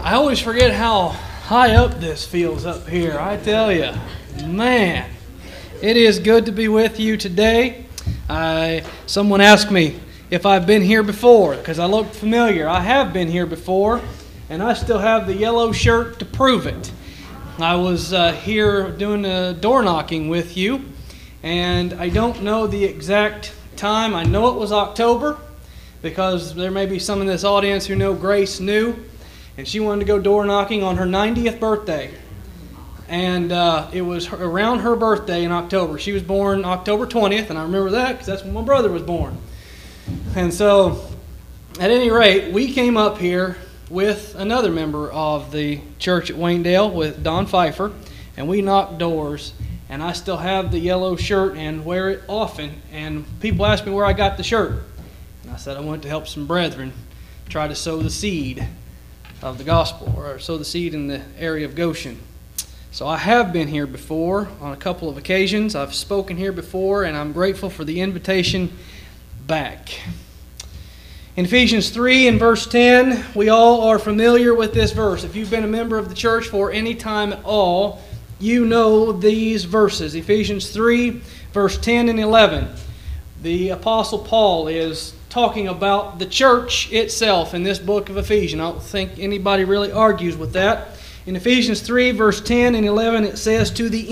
I always forget how high up this feels up here. I tell you, man, it is good to be with you today. Someone asked me if I've been here before because I looked familiar. I have been here before, and I still have the yellow shirt to prove it. I was here doing a door knocking with you, and I don't know the exact time. I know it was October because there may be some in this audience who know Grace New, and she wanted to go door knocking on her 90th birthday. And it was around her birthday in October. She was born October 20th, and I remember that because that's when my brother was born. And so, at any rate, we came up here with another member of the church at Waynedale with Don Pfeiffer, and we knocked doors. And I still have the yellow shirt and wear it often. And people ask me where I got the shirt. And I said I went to help some brethren try to sow the seed of the gospel, or sow the seed in the area of Goshen. So I have been here before on a couple of occasions. I've spoken here before, and I'm grateful for the invitation back. In Ephesians 3 and verse 10, we all are familiar with this verse. If you've been a member of the church for any time at all, you know these verses. Ephesians 3, verse 10 and 11. The Apostle Paul is talking about the church itself in this book of Ephesians. I don't think anybody really argues with that. In Ephesians 3, verse 10 and 11, it says, to the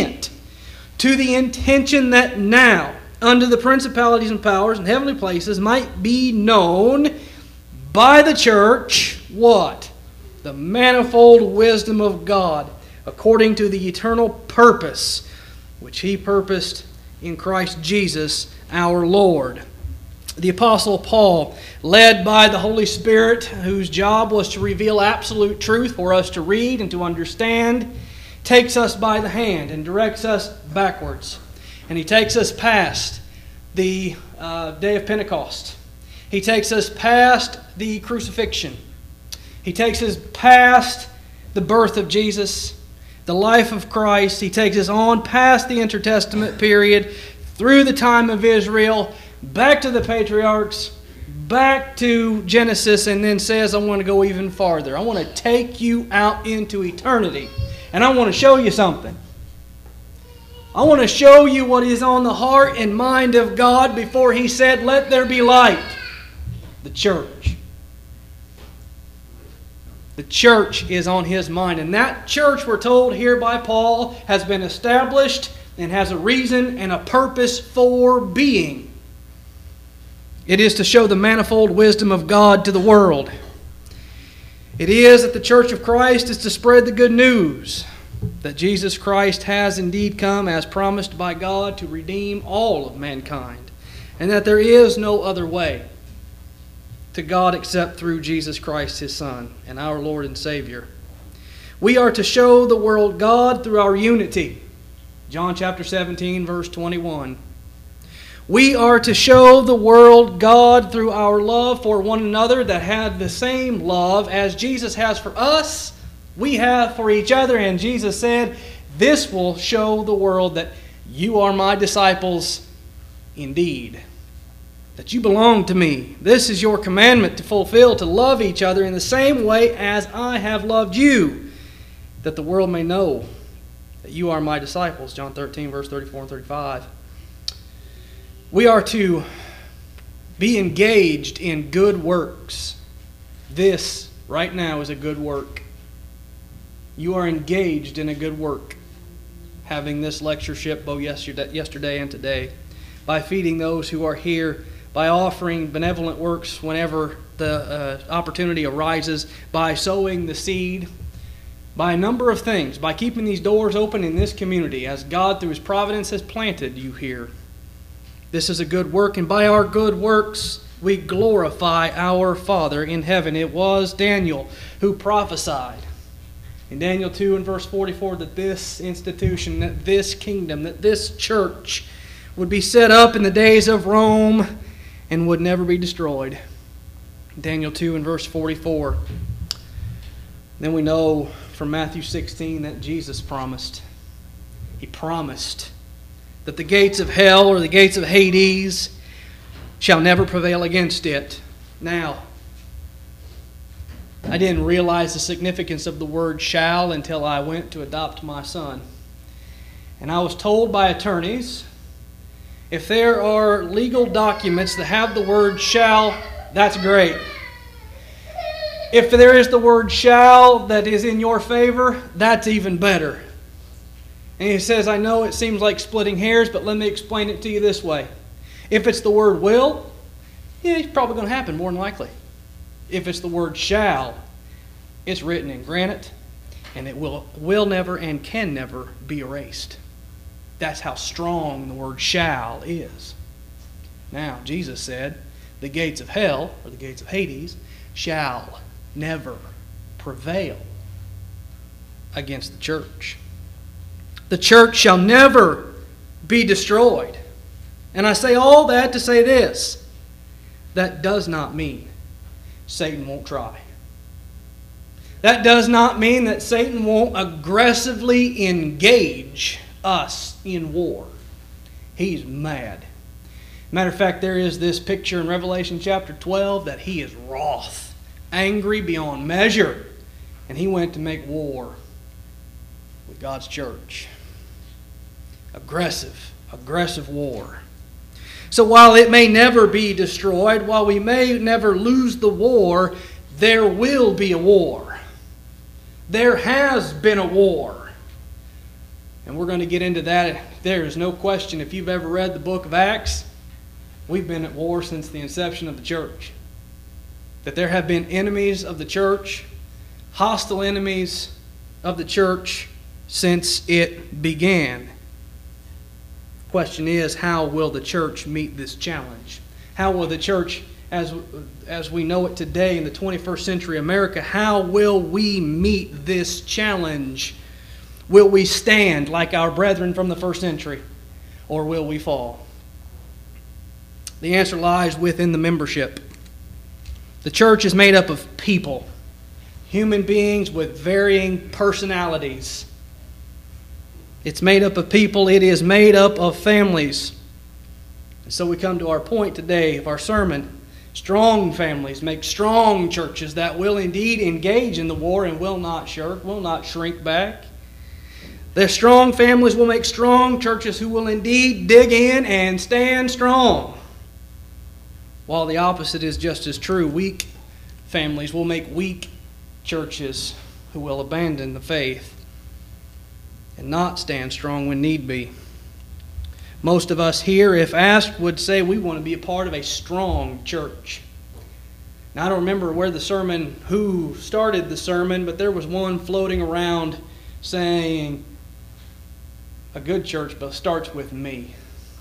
intention that now, under the principalities and powers in heavenly places, might be known by the church, what? The manifold wisdom of God, according to the eternal purpose which He purposed in Christ Jesus our Lord. The Apostle Paul, led by the Holy Spirit, whose job was to reveal absolute truth for us to read and to understand, takes us by the hand and directs us backwards. And he takes us past the day of Pentecost. He takes us past the crucifixion. He takes us past the birth of Jesus, the life of Christ. He takes us on past the intertestament period, through the time of Israel, back to the patriarchs, back to Genesis, and then says, I want to go even farther. I want to take you out into eternity. And I want to show you something. I want to show you what is on the heart and mind of God before He said, let there be light. The church. The church is on His mind. And that church, we're told here by Paul, has been established and has a reason and a purpose for being. It is to show the manifold wisdom of God to the world. It is that the Church of Christ is to spread the good news that Jesus Christ has indeed come as promised by God to redeem all of mankind, and that there is no other way to God except through Jesus Christ, His Son, and our Lord and Savior. We are to show the world God through our unity. John chapter 17, verse 21. We are to show the world God through our love for one another, that had the same love as Jesus has for us, we have for each other. And Jesus said, this will show the world that you are my disciples indeed, that you belong to me. This is your commandment to fulfill, to love each other in the same way as I have loved you, that the world may know that you are my disciples. John 13, verse 34 and 35. We are to be engaged in good works. This, right now, is a good work. You are engaged in a good work, having this lectureship both yesterday and today, by feeding those who are here, by offering benevolent works whenever the opportunity arises, by sowing the seed, by a number of things, by keeping these doors open in this community as God through His providence has planted you here. This is a good work, and by our good works we glorify our Father in heaven. It was Daniel who prophesied in Daniel 2 and verse 44 that this institution, that this kingdom, that this church would be set up in the days of Rome and would never be destroyed. Daniel 2 and verse 44. Then we know from Matthew 16 that Jesus promised. He promised that the gates of hell or the gates of Hades shall never prevail against it. Now, I didn't realize the significance of the word shall until I went to adopt my son. And I was told by attorneys, if there are legal documents that have the word shall, that's great. If there is the word shall that is in your favor, that's even better. And he says, I know it seems like splitting hairs, but let me explain it to you this way. If it's the word will, yeah, it's probably going to happen more than likely. If it's the word shall, it's written in granite, and it will never and can never be erased. That's how strong the word shall is. Now, Jesus said, the gates of hell, or the gates of Hades, shall never prevail against the church. The church shall never be destroyed. And I say all that to say this. That does not mean Satan won't try. That does not mean that Satan won't aggressively engage us in war. He's mad. Matter of fact, there is this picture in Revelation chapter 12 that he is wroth, angry beyond measure, and he went to make war with God's church. Aggressive war. So while it may never be destroyed, while we may never lose the war, there will be a war. There has been a war. And we're going to get into that. There is no question, if you've ever read the book of Acts, we've been at war since the inception of the church. That there have been enemies of the church, hostile enemies of the church since it began. The question is, how will the church meet this challenge? How will the church, as we know it today in the 21st century America, how will we meet this challenge? Will we stand like our brethren from the first century, or will we fall? The answer lies within the membership. The church is made up of people, human beings with varying personalities. It's made up of people. It is made up of families. And so we come to our point today of our sermon. Strong families make strong churches that will indeed engage in the war and will not shirk, will not shrink back. The strong families will make strong churches who will indeed dig in and stand strong. While the opposite is just as true. Weak families will make weak churches who will abandon the faith and not stand strong when need be. Most of us here, if asked, would say we want to be a part of a strong church. Now, I don't remember who started the sermon, but there was one floating around saying, a good church starts with me.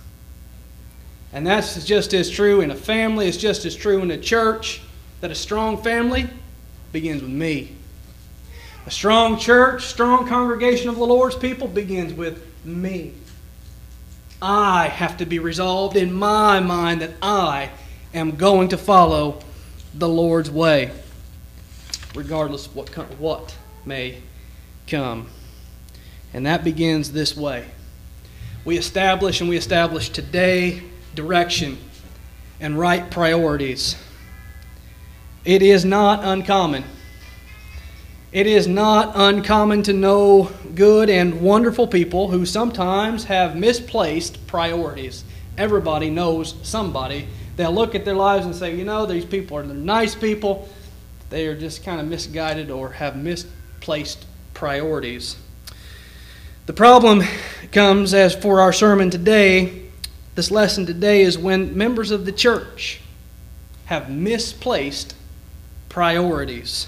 And that's just as true in a family. It's just as true in a church, that a strong family begins with me. A strong church, strong congregation of the Lord's people begins with me. I have to be resolved in my mind that I am going to follow the Lord's way, regardless of what may come. And that begins this way. We establish today direction and right priorities. It is not uncommon. It is not uncommon to know good and wonderful people who sometimes have misplaced priorities. Everybody knows somebody. They'll look at their lives and say, these people are nice people. They are just kind of misguided or have misplaced priorities. The problem comes, as for our sermon today, this lesson today, is when members of the church have misplaced priorities.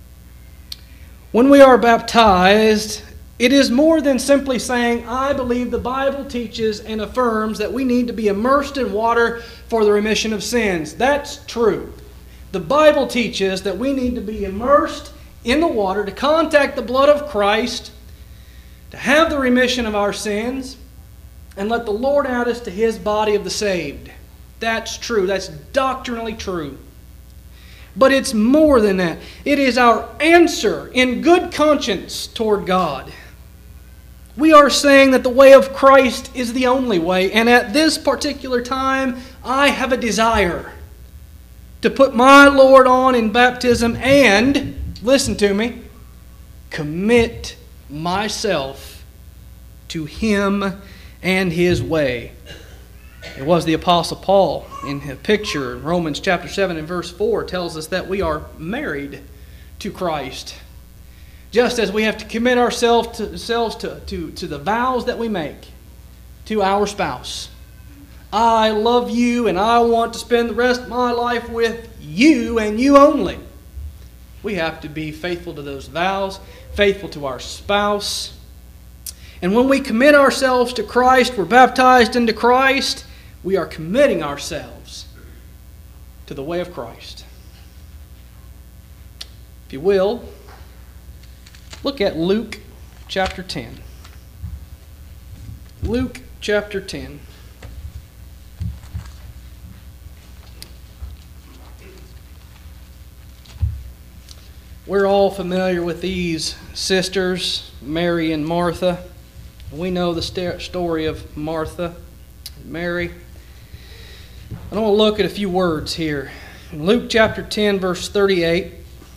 When we are baptized, it is more than simply saying, I believe the Bible teaches and affirms that we need to be immersed in water for the remission of sins. That's true. The Bible teaches that we need to be immersed in the water to contact the blood of Christ, to have the remission of our sins, and let the Lord add us to His body of the saved. That's true. That's doctrinally true. But it's more than that. It is our answer in good conscience toward God. We are saying that the way of Christ is the only way, and at this particular time, I have a desire to put my Lord on in baptism and listen to me, commit myself to Him and His way. It was the Apostle Paul in his picture in Romans chapter 7 and verse 4 tells us that we are married to Christ. Just as we have to commit ourselves to the vows that we make to our spouse. I love you and I want to spend the rest of my life with you and you only. We have to be faithful to those vows, faithful to our spouse. And when we commit ourselves to Christ, we're baptized into Christ, we are committing ourselves to the way of Christ. If you will, look at Luke chapter 10. Luke chapter 10. We're all familiar with these sisters, Mary and Martha. We know the story of Martha and Mary. I want to look at a few words here. In Luke chapter 10, verse 38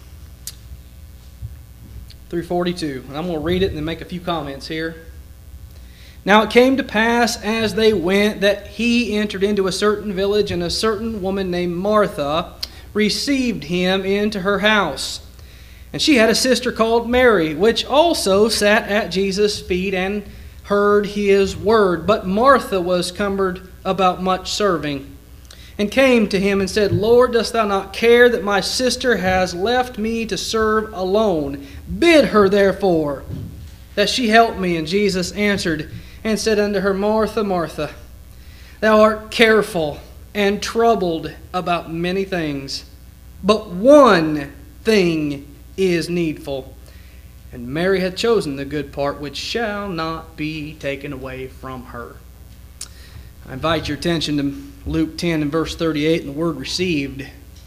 through 42. And I'm going to read it and then make a few comments here. Now it came to pass as they went that he entered into a certain village, and a certain woman named Martha received him into her house. And she had a sister called Mary, which also sat at Jesus' feet and heard his word. But Martha was cumbered about much serving, and came to him and said, Lord, dost thou not care that my sister has left me to serve alone? Bid her therefore that she help me. And Jesus answered and said unto her, Martha, Martha, thou art careful and troubled about many things, but one thing is needful. And Mary hath chosen the good part, which shall not be taken away from her. I invite your attention to Luke 10 and verse 38 and the word received.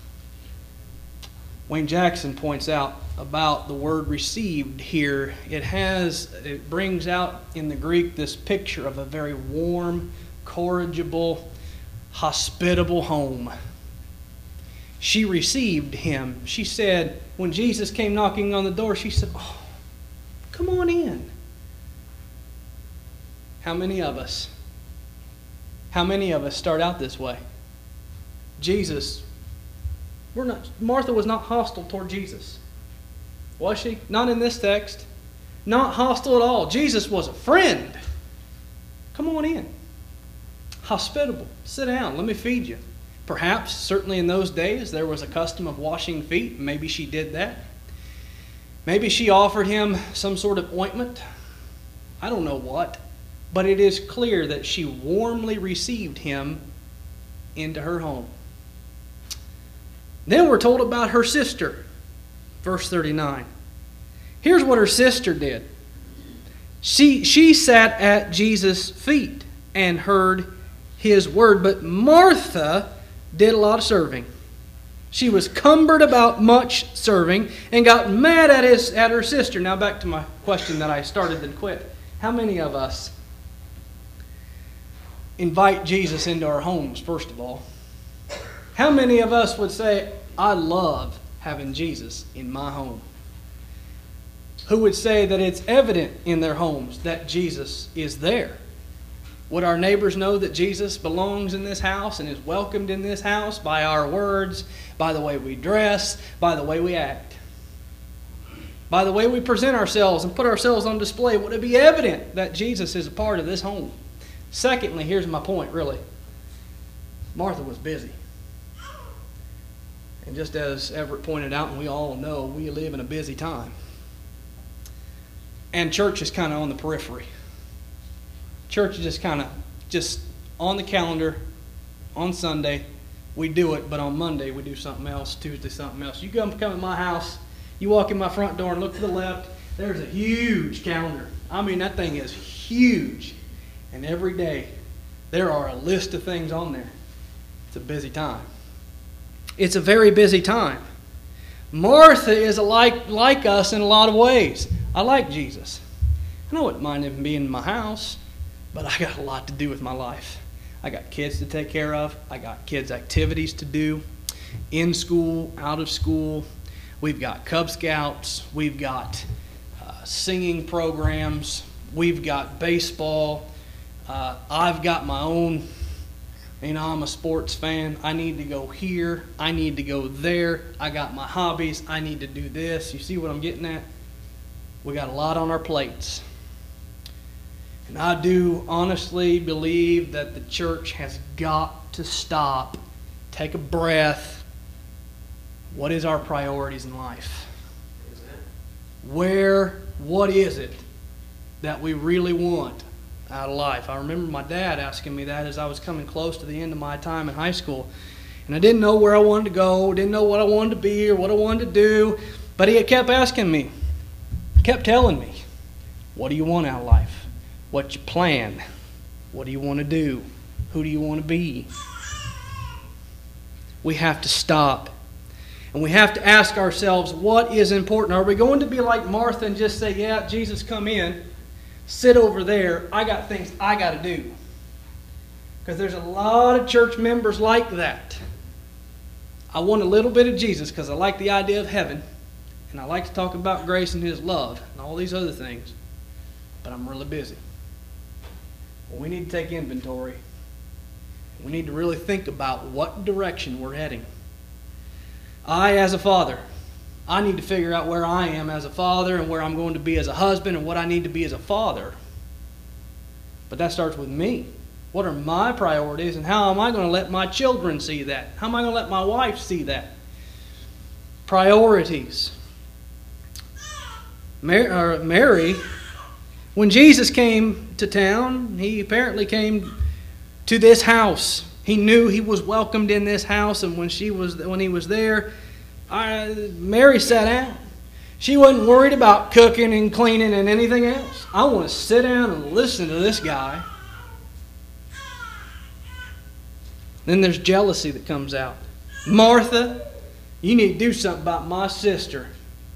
Wayne Jackson points out about the word received here. It brings out in the Greek this picture of a very warm, corrigible, hospitable home. She received him. She said, when Jesus came knocking on the door, she said, oh, come on in. How many of us start out this way? Martha was not hostile toward Jesus. Was she? Not in this text. Not hostile at all. Jesus was a friend. Come on in. Hospitable. Sit down. Let me feed you. Perhaps, certainly in those days, there was a custom of washing feet. Maybe she did that. Maybe she offered him some sort of ointment. I don't know what. But it is clear that she warmly received him into her home. Then we're told about her sister. Verse 39. Here's what her sister did. She sat at Jesus' feet and heard his word. But Martha did a lot of serving. She was cumbered about much serving and got mad at her sister. Now back to my question that I started and quit. How many of us invite Jesus into our homes, first of all? How many of us would say, I love having Jesus in my home? Who would say that it's evident in their homes that Jesus is there? Would our neighbors know that Jesus belongs in this house and is welcomed in this house by our words, by the way we dress, by the way we act, by the way we present ourselves and put ourselves on display? Would it be evident that Jesus is a part of this home? Secondly, here's my point, really. Martha was busy. And just as Everett pointed out, and we all know, we live in a busy time. And church is kind of on the periphery. Church is just on the calendar. On Sunday, we do it, but on Monday, we do something else. Tuesday, something else. You come at my house, you walk in my front door and look to the left, there's a huge calendar. I mean, that thing is huge. And every day, there are a list of things on there. It's a busy time. It's a very busy time. Martha is like us in a lot of ways. I like Jesus. I wouldn't mind him being in my house, but I got a lot to do with my life. I got kids to take care of. I got kids' activities to do, in school, out of school. We've got Cub Scouts. We've got singing programs. We've got baseball. I've got my own. I'm a sports fan. I need to go here. I need to go there. I got my hobbies. I need to do this. You see what I'm getting at? We got a lot on our plates. And I do honestly believe that the church has got to stop, take a breath. What is our priorities in life? What is it that we really want out of life? I remember my dad asking me that as I was coming close to the end of my time in high school. And I didn't know where I wanted to go, didn't know what I wanted to be or what I wanted to do. But he kept asking me, kept telling me, what do you want out of life? What's your plan? What do you want to do? Who do you want to be? We have to stop. And we have to ask ourselves, what is important? Are we going to be like Martha and just say, yeah, Jesus, come in, sit over there, I got things I got to do? Because there's a lot of church members like that. I want a little bit of Jesus because I like the idea of heaven, and I like to talk about grace and His love and all these other things, but I'm really busy. Well, we need to take inventory. We need to really think about what direction we're heading. I, as a father, I need to figure out where I am as a father and where I'm going to be as a husband and what I need to be as a father. But that starts with me. What are my priorities and how am I going to let my children see that? How am I going to let my wife see that? Priorities. Mary, when Jesus came to town, He apparently came to this house. He knew He was welcomed in this house, and when He was there, Mary sat down. She wasn't worried about cooking and cleaning and anything else. I want to sit down and listen to this guy. Then there's jealousy that comes out. Martha, you need to do something about my sister.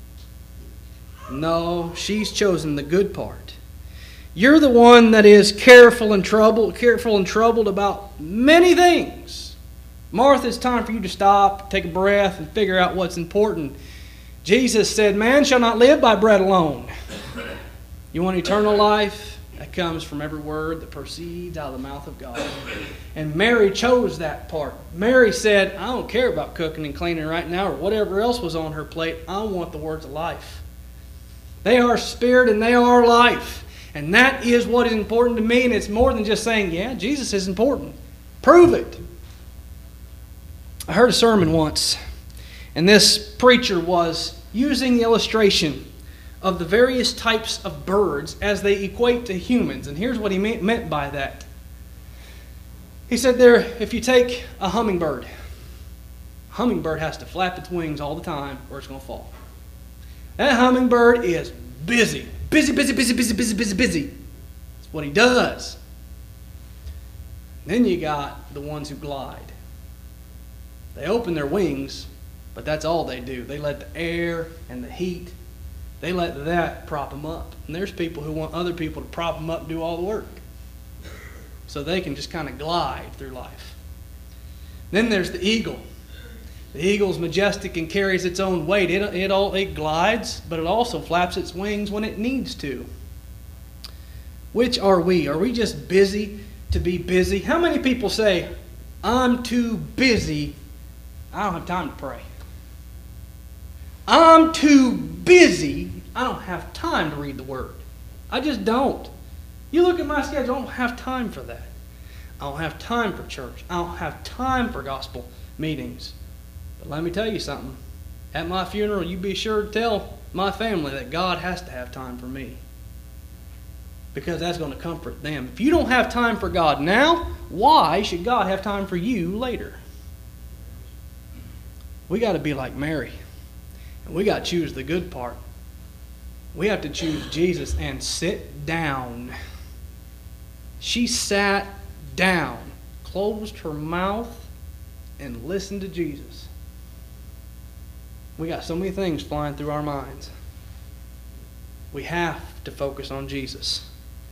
No, she's chosen the good part. You're the one that is careful and troubled about many things. Martha, it's time for you to stop, take a breath, and figure out what's important. Jesus said, man shall not live by bread alone. You want eternal life? That comes from every word that proceeds out of the mouth of God. And Mary chose that part. Mary said, I don't care about cooking and cleaning right now or whatever else was on her plate. I want the words of life. They are spirit and they are life. And that is what is important to me, and it's more than just saying, yeah, Jesus is important. Prove it. I heard a sermon once, and this preacher was using the illustration of the various types of birds as they equate to humans. And here's what he meant by that. He said if you take a hummingbird has to flap its wings all the time or it's going to fall. That hummingbird is busy. Busy. That's what he does. Then you got the ones who glide. They open their wings, but that's all they do. They let the air and the heat, they let that prop them up. And there's people who want other people to prop them up and do all the work, so they can just kind of glide through life. Then there's the eagle. The eagle's majestic and carries its own weight. It glides, but it also flaps its wings when it needs to. Which are we? Are we just busy to be busy? How many people say, I'm too busy, I don't have time to pray. I'm too busy, I don't have time to read the Word. I just don't. You look at my schedule, I don't have time for that. I don't have time for church. I don't have time for gospel meetings. But let me tell you something. At my funeral, you be sure to tell my family that God has to have time for me. Because that's going to comfort them. If you don't have time for God now, why should God have time for you later? We got to be like Mary. And we got to choose the good part. We have to choose Jesus and sit down. She sat down, closed her mouth, and listened to Jesus. We got so many things flying through our minds. We have to focus on Jesus.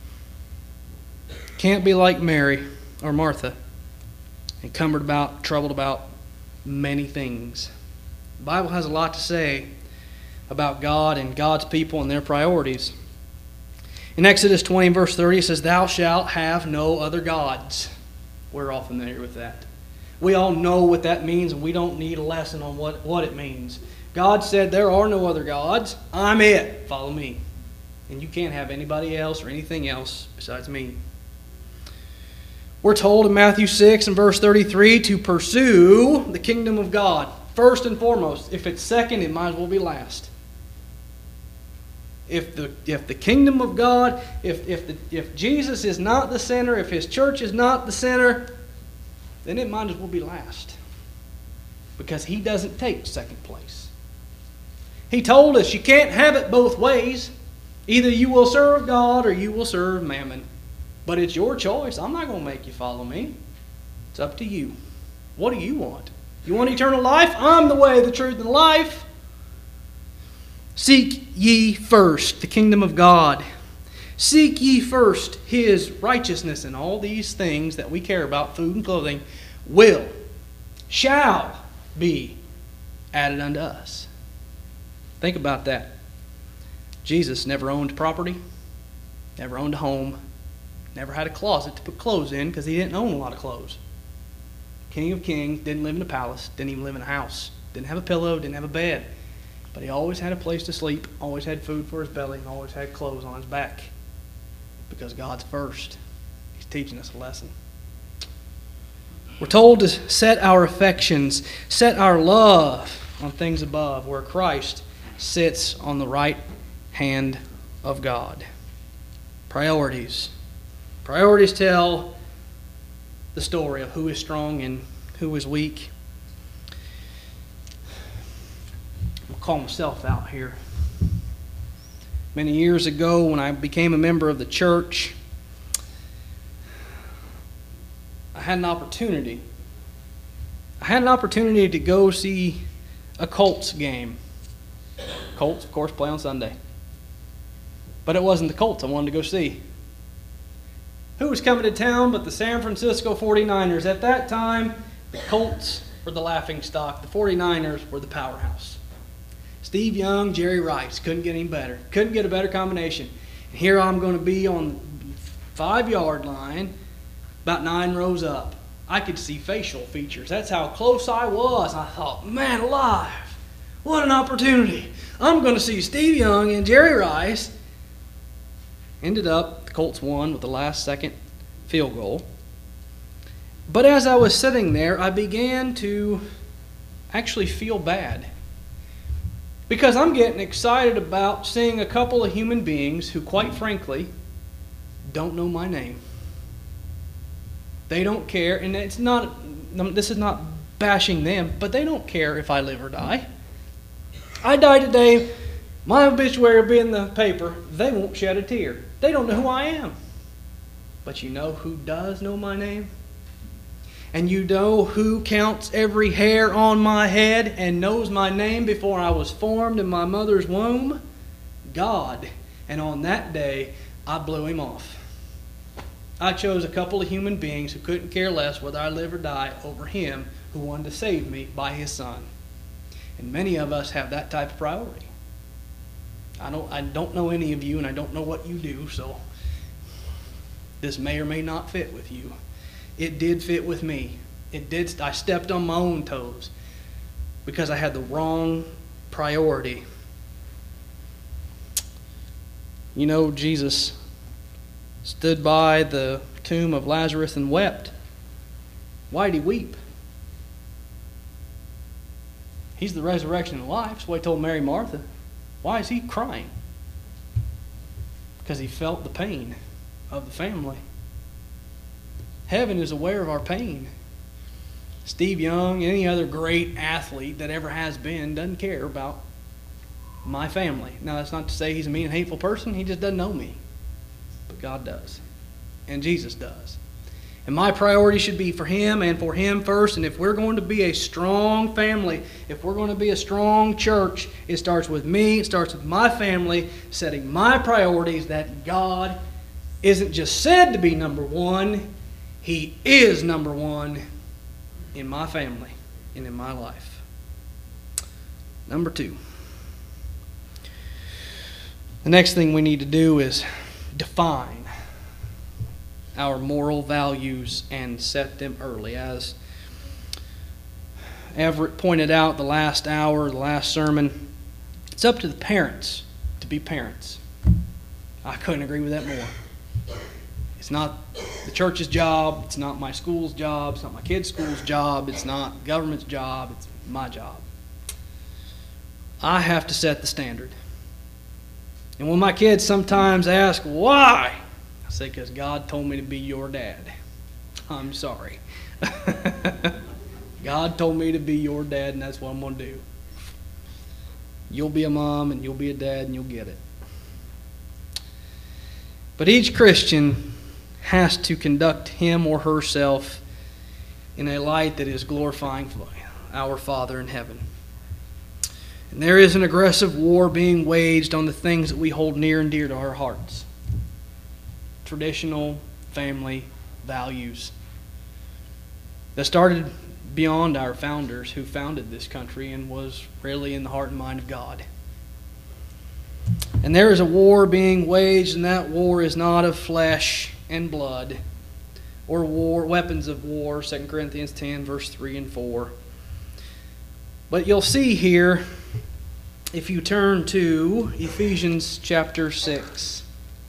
Can't be like Mary or Martha, encumbered about, troubled about many things. The Bible has a lot to say about God and God's people and their priorities. In Exodus 20, verse 30, it says, "Thou shalt have no other gods." We're all familiar with that. We all know what that means, and we don't need a lesson on what it means. God said, there are no other gods. I'm it. Follow me. And you can't have anybody else or anything else besides me. We're told in Matthew 6 and verse 33 to pursue the kingdom of God. First and foremost. If it's second, it might as well be last. If the kingdom of God, if Jesus is not the center, if His church is not the center, then it might as well be last. Because He doesn't take second place. He told us you can't have it both ways. Either you will serve God or you will serve mammon. But it's your choice. I'm not going to make you follow me. It's up to you. What do you want? You want eternal life? I'm the way, the truth, and the life. Seek ye first the kingdom of God. Seek ye first His righteousness, and all these things that we care about, food and clothing, shall be added unto us. Think about that. Jesus never owned property, never owned a home, never had a closet to put clothes in because He didn't own a lot of clothes. King of Kings, didn't live in a palace, didn't even live in a house, didn't have a pillow, didn't have a bed. But He always had a place to sleep, always had food for His belly, and always had clothes on His back. Because God's first. He's teaching us a lesson. We're told to set our affections, set our love on things above, where Christ sits on the right hand of God. Priorities. Priorities tell the story of who is strong and who is weak. I'll call myself out here. Many years ago, when I became a member of the church, I had an opportunity. To go see a Colts game. Colts, of course, play on Sunday. But it wasn't the Colts I wanted to go see. Who was coming to town but the San Francisco 49ers? At that time, the Colts were the laughingstock. The 49ers were the powerhouse. Steve Young, Jerry Rice. Couldn't get any better. Couldn't get a better combination. And here I'm going to be on the 5-yard line, about 9 rows up. I could see facial features. That's how close I was. I thought, man alive, what an opportunity. I'm going to see Steve Young and Jerry Rice. Ended up, the Colts won with the last-second field goal. But as I was sitting there, I began to actually feel bad. Because I'm getting excited about seeing a couple of human beings who, quite frankly, don't know my name. They don't care, and this is not bashing them, but they don't care if I live or die. I die today, my obituary will be in the paper, they won't shed a tear. They don't know who I am. But you know who does know my name? And you know who counts every hair on my head and knows my name before I was formed in my mother's womb? God. And on that day, I blew Him off. I chose a couple of human beings who couldn't care less whether I live or die over Him who wanted to save me by His Son. And many of us have that type of priority. I don't know any of you, and I don't know what you do, so this may or may not fit with you. It did fit with me. It did. I stepped on my own toes because I had the wrong priority. You know, Jesus stood by the tomb of Lazarus and wept. Why did He weep? He's the resurrection and life. That's what He told Mary and Martha. Why is He crying? Because He felt the pain of the family. Heaven is aware of our pain. Steve Young, any other great athlete that ever has been, doesn't care about my family. Now, that's not to say he's a mean and hateful person. He just doesn't know me. But God does. And Jesus does. And my priority should be for Him and for Him first. And if we're going to be a strong family, if we're going to be a strong church, it starts with me, it starts with my family, setting my priorities that God isn't just said to be number one, He is number one in my family and in my life. Number 2. The next thing we need to do is define our moral values and set them early. As Everett pointed out the last hour, the last sermon, it's up to the parents to be parents. I couldn't agree with that more. It's not the church's job. It's not my school's job. It's not my kid's school's job. It's not the government's job. It's my job. I have to set the standard. And when my kids sometimes ask, why? I say, because God told me to be your dad. I'm sorry. God told me to be your dad, and that's what I'm going to do. You'll be a mom, and you'll be a dad, and you'll get it. But each Christian has to conduct him or herself in a light that is glorifying our Father in heaven. And there is an aggressive war being waged on the things that we hold near and dear to our hearts. Traditional family values that started beyond our founders who founded this country and was really in the heart and mind of God. And there is a war being waged, and that war is not of flesh and blood or weapons of war, 2 Corinthians 10, verse 3 and 4. But you'll see here, if you turn to Ephesians chapter 6.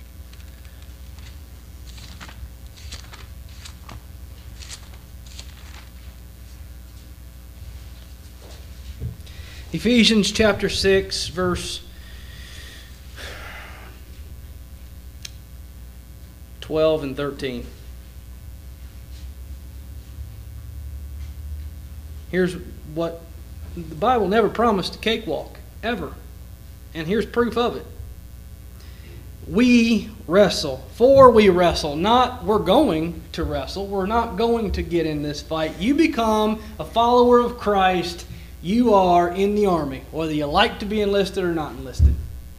Ephesians chapter 6, verse 12 and 13. Here's what the Bible never promised a cakewalk, ever. And here's proof of it. We wrestle, for we wrestle, not we're going to wrestle. We're not going to get in this fight. You become a follower of Christ, you are in the army, whether you like to be enlisted or not enlisted.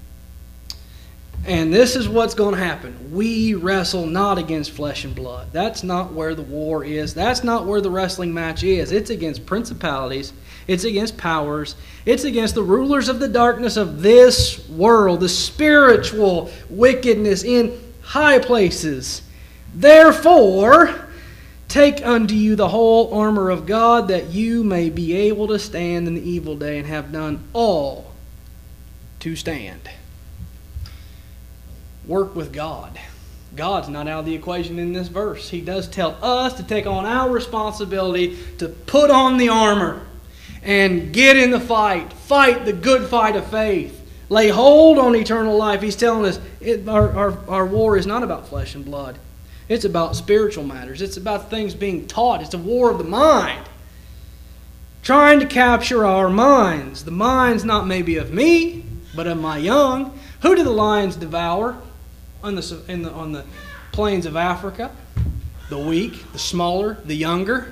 And this is what's going to happen. We wrestle not against flesh and blood. That's not where the war is. That's not where the wrestling match is. It's against principalities. It's against powers. It's against the rulers of the darkness of this world, the spiritual wickedness in high places. Therefore, take unto you the whole armor of God, that you may be able to stand in the evil day, and have done all to stand. Work with God. God's not out of the equation in this verse. He does tell us to take on our responsibility to put on the armor and get in the fight. Fight the good fight of faith. Lay hold on eternal life. He's telling us our war is not about flesh and blood. It's about spiritual matters. It's about things being taught. It's a war of the mind. Trying to capture our minds. The minds not maybe of me, but of my young. Who do the lions devour on the plains of Africa? The weak, the smaller, the younger.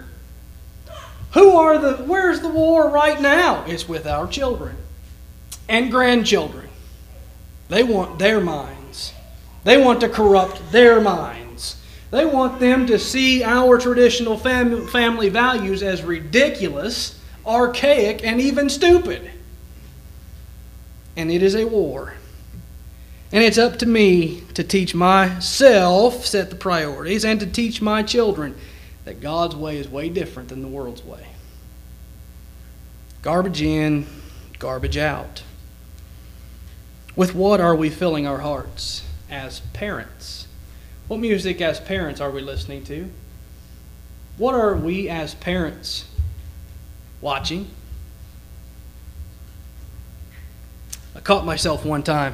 Where's the war right now? It's with our children and grandchildren. They want their minds. They want to corrupt their minds. They want them to see our traditional family values as ridiculous, archaic, and even stupid. And it is a war. And it's up to me to teach myself, set the priorities, and to teach my children that God's way is way different than the world's way. Garbage in, garbage out. With what are we filling our hearts as parents? What music as parents are we listening to? What are we as parents watching? I caught myself one time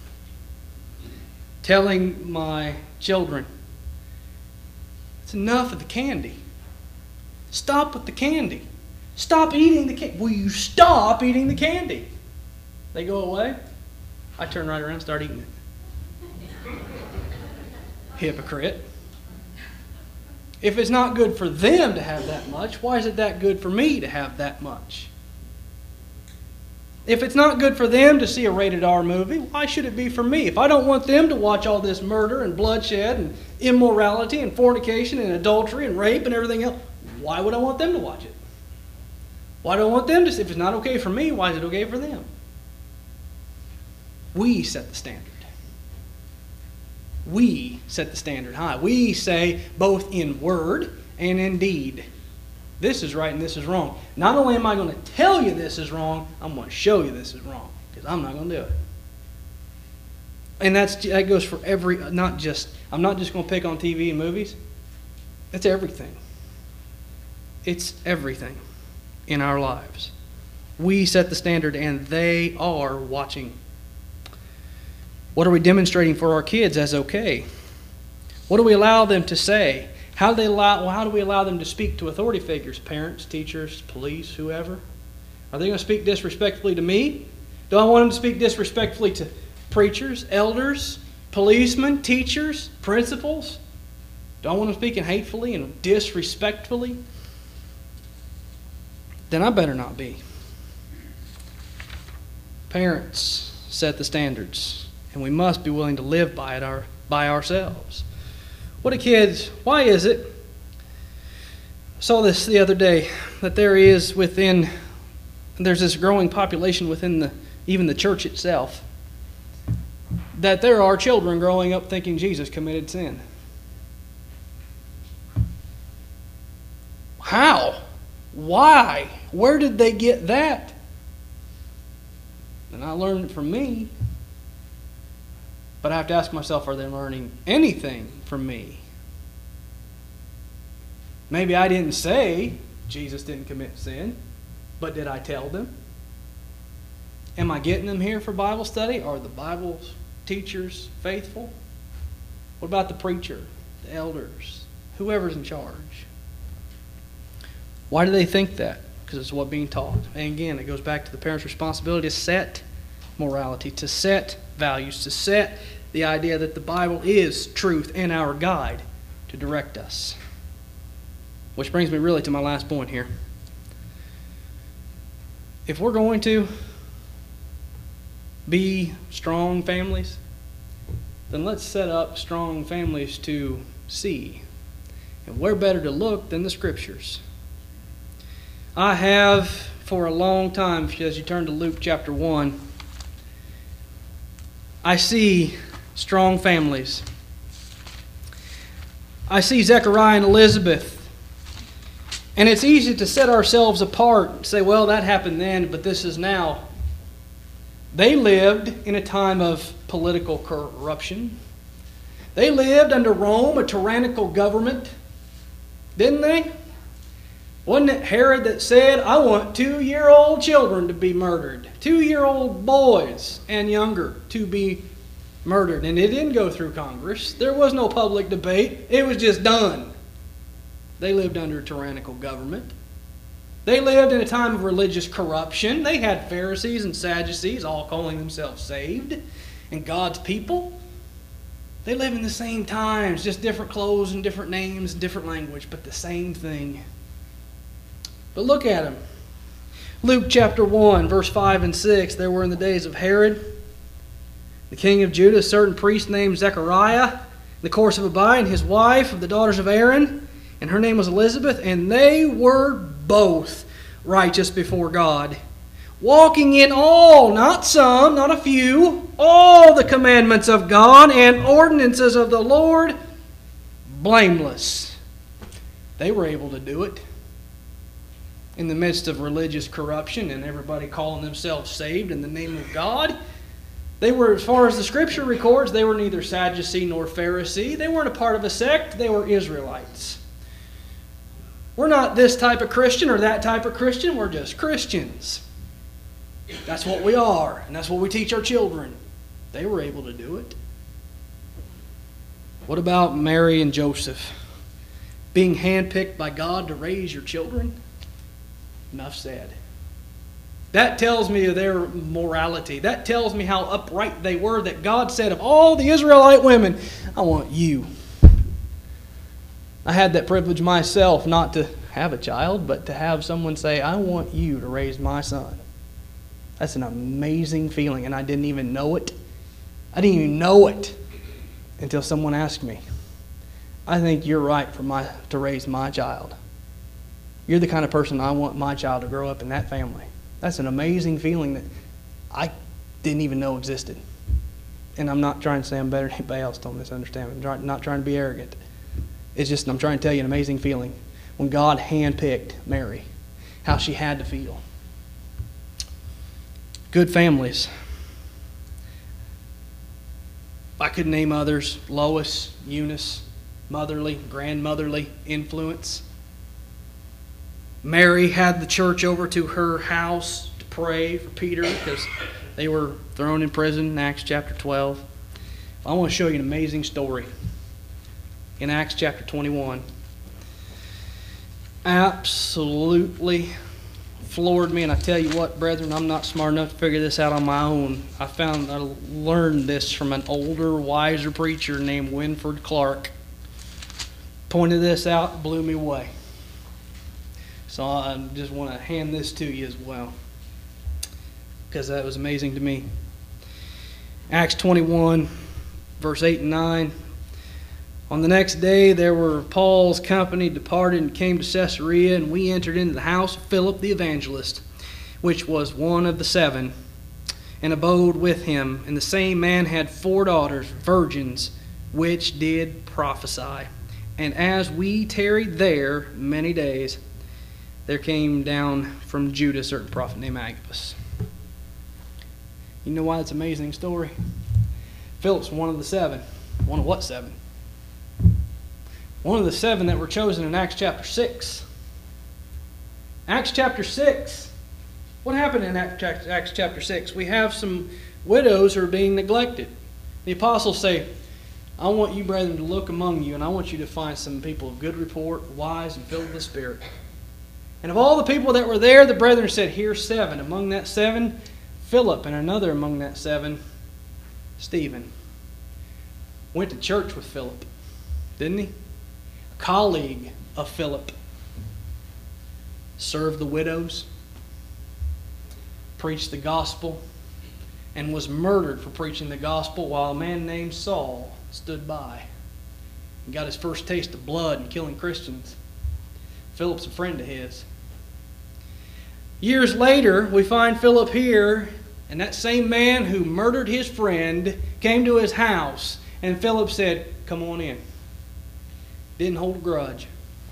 telling my children, it's enough of the candy. Stop with the candy. Stop eating the candy. Will you stop eating the candy? They go away. I turn right around and start eating it. Hypocrite. If it's not good for them to have that much, why is it that good for me to have that much? If it's not good for them to see a rated R movie, why should it be for me? If I don't want them to watch all this murder and bloodshed and immorality and fornication and adultery and rape and everything else, why would I want them to watch it? Why do I want them to see? If it's not okay for me, why is it okay for them? We set the standard. We set the standard high. We say both in word and in deed, this is right and this is wrong. Not only am I going to tell you this is wrong, I'm going to show you this is wrong, because I'm not going to do it. And that goes for I'm not just going to pick on TV and movies. It's everything. It's everything in our lives. We set the standard and they are watching. What are we demonstrating for our kids as okay? What do we allow them to say? How do we allow them to speak to authority figures? Parents, teachers, police, whoever? Are they going to speak disrespectfully to me? Do I want them to speak disrespectfully to preachers, elders, policemen, teachers, principals? Do I want them speaking hatefully and disrespectfully? Then I better not be. Parents set the standards, and we must be willing to live by it by ourselves. Why is it? I saw this the other day, that there's this growing population within even the church itself, that there are children growing up thinking Jesus committed sin. How? Why? Where did they get that? And I learned it from me. But I have to ask myself, are they learning anything from me? Maybe I didn't say Jesus didn't commit sin, but did I tell them? Am I getting them here for Bible study? Are the Bible teachers faithful? What about the preacher, the elders, whoever's in charge? Why do they think that? Because it's what being taught. And again, it goes back to the parents' responsibility to set morality, to set values, to set the idea that the Bible is truth and our guide to direct us. Which brings me really to my last point here. If we're going to be strong families, then let's set up strong families to see. And where better to look than the Scriptures? I have for a long time, as you turn to Luke chapter 1, I see strong families. I see Zechariah and Elizabeth. And it's easy to set ourselves apart and say, well, that happened then, but this is now. They lived in a time of political corruption. They lived under Rome, a tyrannical government. Didn't they? Wasn't it Herod that said, I want 2-year-old children to be murdered? 2-year-old boys and younger to be murdered. And it didn't go through Congress. There was no public debate. It was just done. They lived under a tyrannical government. They lived in a time of religious corruption. They had Pharisees and Sadducees all calling themselves saved and God's people. They live in the same times, just different clothes and different names and different language, but the same thing. But look at them. Luke chapter 1, verse 5 and 6. There were in the days of Herod, the king of Judah, a certain priest named Zechariah, in the course of Abi, and his wife of the daughters of Aaron, and her name was Elizabeth, and they were both righteous before God, walking in all, not some, not a few, all the commandments of God and ordinances of the Lord, blameless. They were able to do it in the midst of religious corruption and everybody calling themselves saved in the name of God. They were, as far as the Scripture records, they were neither Sadducee nor Pharisee. They weren't a part of a sect. They were Israelites. We're not this type of Christian or that type of Christian. We're just Christians. That's what we are, and that's what we teach our children. They were able to do it. What about Mary and Joseph? Being handpicked by God to raise your children? Enough said. That tells me of their morality. That tells me how upright they were, that God said, of all the Israelite women, I want you. I had that privilege myself, not to have a child, but to have someone say, I want you to raise my son. That's an amazing feeling, and I didn't even know it. I didn't even know it until someone asked me. I think you're right to raise my child. You're the kind of person I want my child to grow up in that family. That's an amazing feeling that I didn't even know existed. and I'm not trying to say I'm better than anybody else, don't misunderstand me. I'm not trying to be arrogant. It's just I'm trying to tell you an amazing feeling. When God handpicked Mary, how she had to feel. Good families. I could name others. Lois, Eunice, motherly, grandmotherly influence. Mary had the church over to her house to pray for Peter because they were thrown in prison in Acts chapter 12. I want to show you an amazing story in Acts chapter 21. Absolutely floored me, and I tell you what, brethren, I'm not smart enough to figure this out on my own. I learned this from an older, wiser preacher named Winford Clark. Pointed this out, blew me away. So I just want to hand this to you as well, because that was amazing to me. Acts 21, verse 8 and 9. On the next day, there were Paul's company departed and came to Caesarea, and we entered into the house of Philip the evangelist, which was one of the 7, and abode with him. And the same man had 4 daughters, virgins, which did prophesy. And as we tarried there many days, there came down from Judah a certain prophet named Agabus. You know why it's an amazing story? Philip's one of the 7. One of what 7? One of the 7 that were chosen in Acts chapter 6. Acts chapter 6. What happened in Acts chapter 6? We have some widows who are being neglected. The apostles say, I want you, brethren, to look among you, and I want you to find some people of good report, wise, and filled with the Spirit. And of all the people that were there, the brethren said, here's 7. Among that 7, Philip, and another among that 7, Stephen. Went to church with Philip, didn't he? Colleague of Philip, served the widows, preached the gospel, and was murdered for preaching the gospel while a man named Saul stood by and got his first taste of blood and killing Christians. Philip's a friend of his. Years later, we find Philip here, and that same man who murdered his friend came to his house, and Philip said, come on in. Didn't hold a grudge.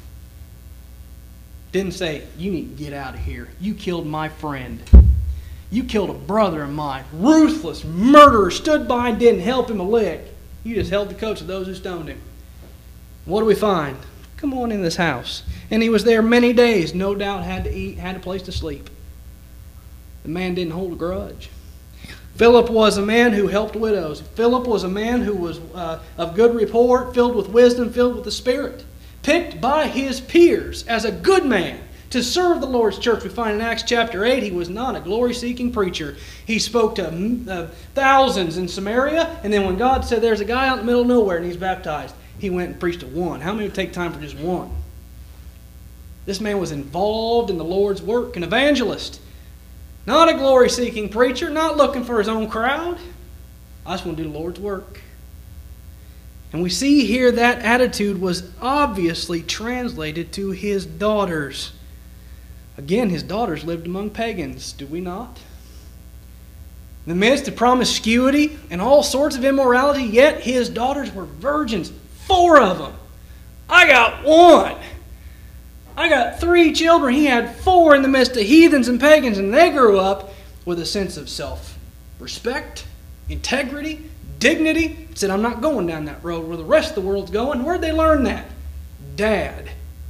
Didn't say, you need to get out of here. You killed my friend. You killed a brother of mine. Ruthless murderer. Stood by and didn't help him a lick. You just held the coats of those who stoned him. What do we find? Come on in this house. And he was there many days. No doubt had to eat, had a place to sleep. The man didn't hold a grudge. Philip was a man who helped widows. Philip was a man who was of good report, filled with wisdom, filled with the Spirit. Picked by his peers as a good man to serve the Lord's church. We find in Acts chapter 8 he was not a glory-seeking preacher. He spoke to thousands in Samaria, and then when God said there's a guy out in the middle of nowhere and he's baptized, he went and preached to one. How many would take time for just one? This man was involved in the Lord's work, an evangelist. Not a glory-seeking preacher, not looking for his own crowd. I just want to do the Lord's work. And we see here that attitude was obviously translated to his daughters. Again, his daughters lived among pagans, do we not? In the midst of promiscuity and all sorts of immorality, yet his daughters were virgins. 4 of them. I got 1. I got 3 children. He had 4 in the midst of heathens and pagans, and they grew up with a sense of self-respect, integrity, dignity. Said, I'm not going down that road where the rest of the world's going. Where'd they learn that? Dad.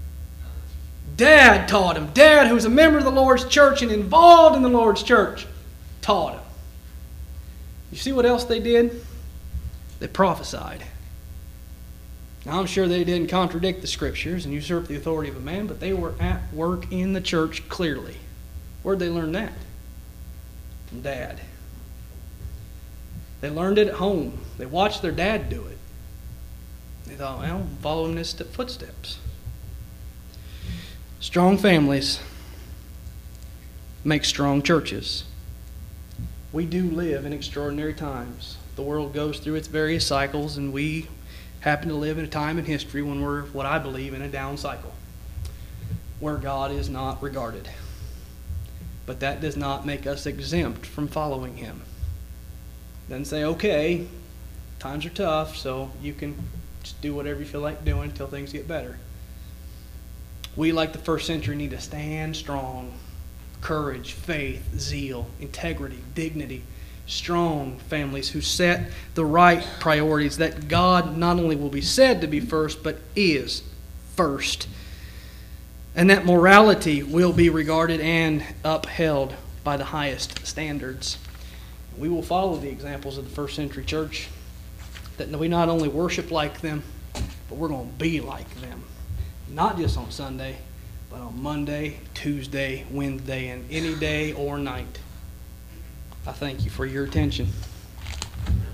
Dad taught him. Dad, who was a member of the Lord's church and involved in the Lord's church, taught him. You see what else they did? They prophesied. Now, I'm sure they didn't contradict the Scriptures and usurp the authority of a man, but they were at work in the church clearly. Where'd they learn that? From Dad. They learned it at home. They watched their dad do it. They thought, well, I'm following his footsteps. Strong families make strong churches. We do live in extraordinary times. The world goes through its various cycles, and we happen to live in a time in history when we're, what I believe, in a down cycle, where God is not regarded. But that does not make us exempt from following Him. Doesn't say, okay, Times are tough, so you can just do whatever you feel like doing until things get better. We, like the first century, need to stand strong. Courage, faith, zeal, integrity, dignity. Strong families who set the right priorities, that God not only will be said to be first, but is first. And that morality will be regarded and upheld by the highest standards. We will follow the examples of the first century church, that we not only worship like them, but we're going to be like them. Not just on Sunday, but on Monday, Tuesday, Wednesday, and any day or night. I thank you for your attention.